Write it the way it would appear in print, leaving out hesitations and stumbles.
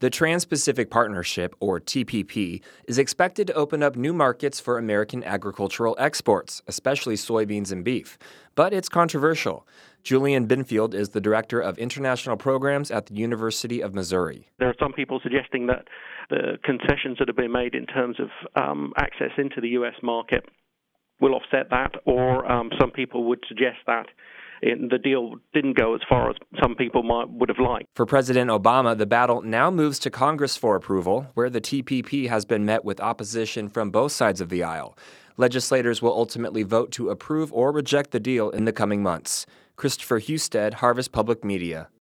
The Trans-Pacific Partnership, or TPP, is expected to open up new markets for American agricultural exports, especially soybeans and beef. But it's controversial. Julian Binfield is the Director of International Programs at the University of Missouri. There are some people suggesting that the concessions that have been made in terms of access into the U.S. market will offset that, or some people would suggest that the deal didn't go as far as some people would have liked. For President Obama, the battle now moves to Congress for approval, where the TPP has been met with opposition from both sides of the aisle. Legislators will ultimately vote to approve or reject the deal in the coming months. Christopher Husted, Harvest Public Media.